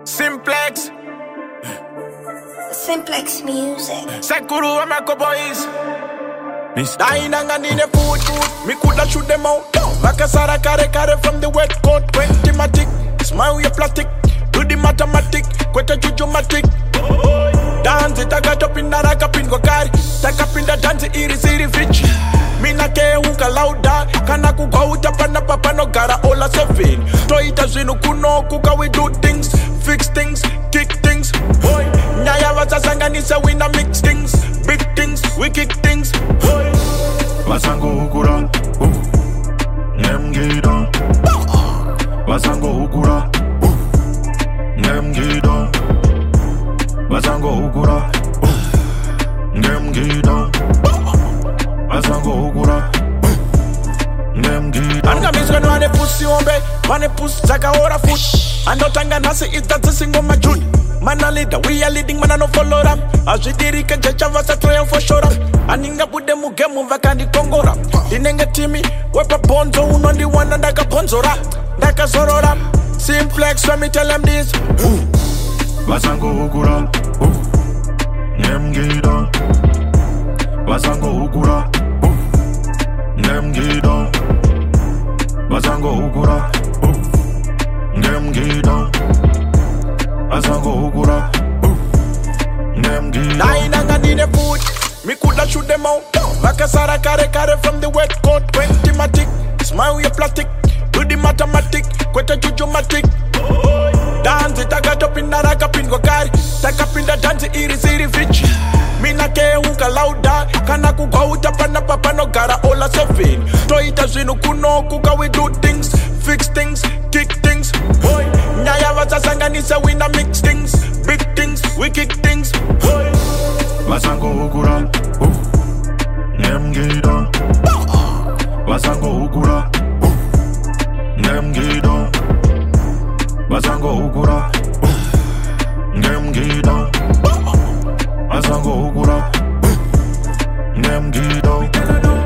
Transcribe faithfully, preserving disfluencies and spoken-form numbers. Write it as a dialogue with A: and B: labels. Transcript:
A: Simplex.
B: Simplex music.
A: Sekuru and Marco boys. Dying and in a food. Me coulda shoot them out. Makasara kare kare from the wet coat. Twenty matic. Smile your plastic. Do the mathematic. Kweta jujumatic. Dance it, I got up in the rack up in Gokari. Take up in the dance, iri siri fichi. Mina ke unka lauda. Kana kuka uta pana papa no gara ola seven. Toita zinu kuno kuka we do things. Fix things, kick things. Boy, nyaya wasasanga nisa wina mix things. Big things, we kick things. Boy,
C: Wasango ukura. Nemgida. Wasango ukura. Nemgida. Wasango ukura. Nemgida. Wasango ukura. Nemgida.
A: Anga misga no ane pussy ombe. Mane puss zaka ora foot. Ando tanga nasi is that a single majun. Man a leader, we are leading, man a no follow them. As we did it, jaja was a triumph for sure. Aninga bude mugemu vakandi kongora. Inenga timi, wepa bonzo uno the one and daka bonzora. Daka zorora. Simplex, so me tell them this.
C: Wasango ukura. Nemgida. Wasango ukura. Nemgida. Wasango ukura. Nemgida. Wasango ukura. Nemgida.
A: Dying and in a food. Me coulda shoot them out. Makasara kare kare from the wet coat. Twenty matic. Smile your plastic. Do the mathematic. Kweta jujumatic. Dance it, I got up in the rack up in Gokari. Take up in the dance, iri siri fichi. Mina ke unka lauda. Kana kuka uta pana papa no gara ola seven. Toita zinu kuno kuka we do things. Fix things, kick things. Boy, nyaya wasasanga nisa wina mix things. Big things, we kick things. Boy,
C: Wasango ukura. Nemgida. Wasango ukura. Nemgida. Wasango ukura. Nemgida. Wasango ukura. Nemgida.